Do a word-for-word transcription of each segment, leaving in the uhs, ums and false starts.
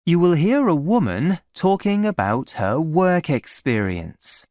You will hear a woman talking about her work experience.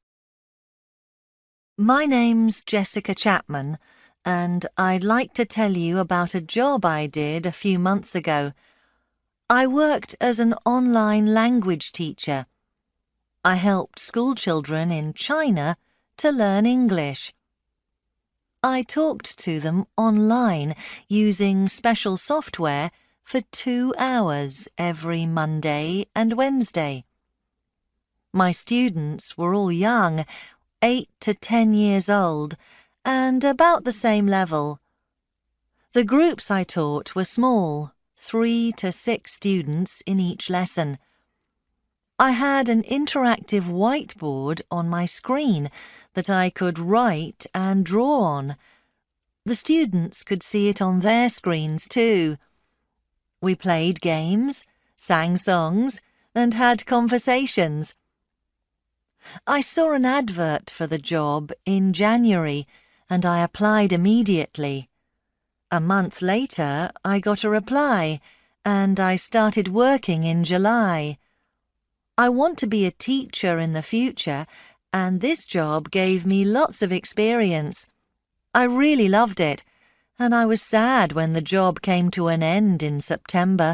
My name's Jessica Chapman, and I'd like to tell you about a job I did a few months ago. I worked as an online language teacher. I helped school children in China to learn English. I talked to them online using special software for two hours every Monday and Wednesday. My students were all young, eight to ten years old, and about the same level. The groups I taught were small, three to six students in each lesson. I had an interactive whiteboard on my screen that I could write and draw on. The students could see it on their screens too. We played games, sang songs, and had conversations. I saw an advert for the job in January, and I applied immediately. A month later, I got a reply, and I started working in July. I want to be a teacher in the future, and this job gave me lots of experience. I really loved it, and I was sad when the job came to an end in September.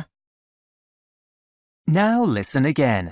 Now listen again.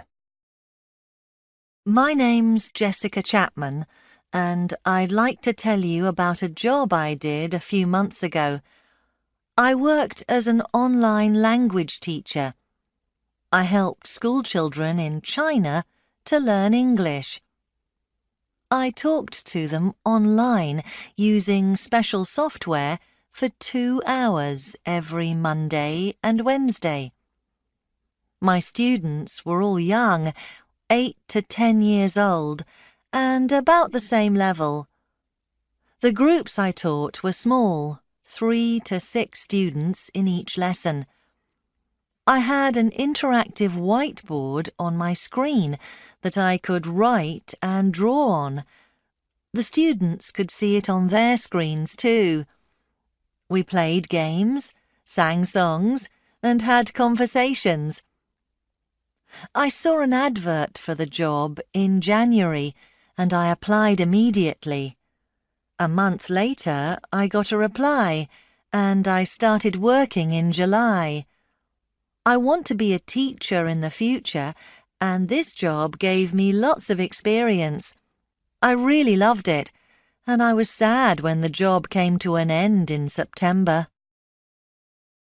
My name's Jessica Chapman, and I'd like to tell you about a job I did a few months ago. I worked as an online language teacher. I helped school children in China to learn English. I talked to them online using special software for two hours every Monday and Wednesday. My students were all young, eight to ten years old, and about the same level. The groups I taught were small, three to six students in each lesson. I had an interactive whiteboard on my screen that I could write and draw on. The students could see it on their screens too. We played games, sang songs, and had conversations. I saw an advert for the job in January, and I applied immediately. A month later, I got a reply, and I started working in July. I want to be a teacher in the future, and this job gave me lots of experience. I really loved it, and I was sad when the job came to an end in September.